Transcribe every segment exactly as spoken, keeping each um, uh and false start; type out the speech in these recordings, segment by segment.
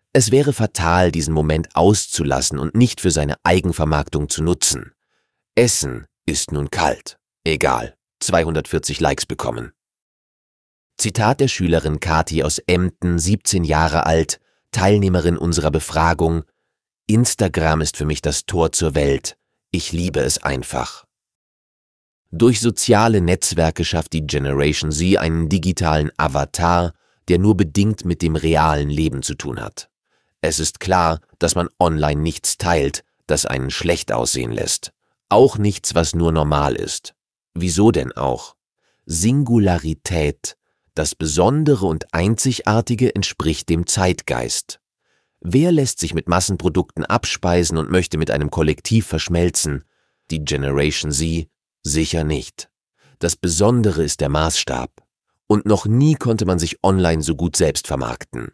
Es wäre fatal, diesen Moment auszulassen und nicht für seine Eigenvermarktung zu nutzen. Essen ist nun kalt. Egal, zweihundertvierzig Likes bekommen. Zitat der Schülerin Kathi aus Emden, siebzehn Jahre alt, Teilnehmerin unserer Befragung: Instagram ist für mich das Tor zur Welt. Ich liebe es einfach. Durch soziale Netzwerke schafft die Generation Z einen digitalen Avatar, der nur bedingt mit dem realen Leben zu tun hat. Es ist klar, dass man online nichts teilt, das einen schlecht aussehen lässt. Auch nichts, was nur normal ist. Wieso denn auch? Singularität, das Besondere und Einzigartige, entspricht dem Zeitgeist. Wer lässt sich mit Massenprodukten abspeisen und möchte mit einem Kollektiv verschmelzen? Die Generation Z sicher nicht. Das Besondere ist der Maßstab. Und noch nie konnte man sich online so gut selbst vermarkten.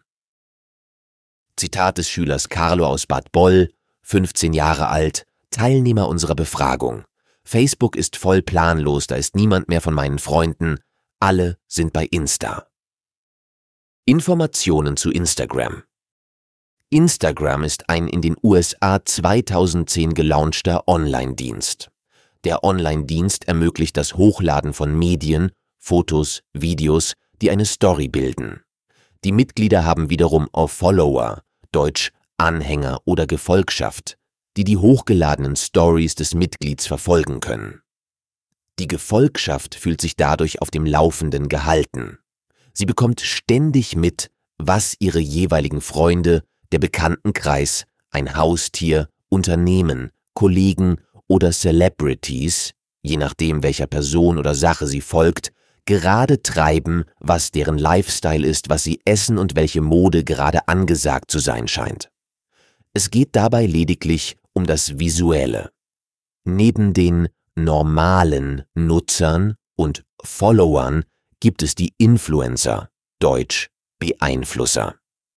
Zitat des Schülers Carlo aus Bad Boll, fünfzehn Jahre alt, Teilnehmer unserer Befragung. Facebook ist voll planlos, da ist niemand mehr von meinen Freunden. Alle sind bei Insta. Informationen zu Instagram. Instagram ist ein in den U S A zweitausendzehn gelaunchter Online-Dienst. Der Online-Dienst ermöglicht das Hochladen von Medien, Fotos, Videos, die eine Story bilden. Die Mitglieder haben wiederum auch Follower, deutsch Anhänger oder Gefolgschaft, die die hochgeladenen Stories des Mitglieds verfolgen können. Die Gefolgschaft fühlt sich dadurch auf dem Laufenden gehalten. Sie bekommt ständig mit, was ihre jeweiligen Freunde, der Bekanntenkreis, ein Haustier, Unternehmen, Kollegen oder Celebrities, je nachdem welcher Person oder Sache sie folgt, gerade treiben, was deren Lifestyle ist, was sie essen und welche Mode gerade angesagt zu sein scheint. Es geht dabei lediglich um das Visuelle. Neben den normalen Nutzern und Followern gibt es die Influencer, deutsch Beeinflusser.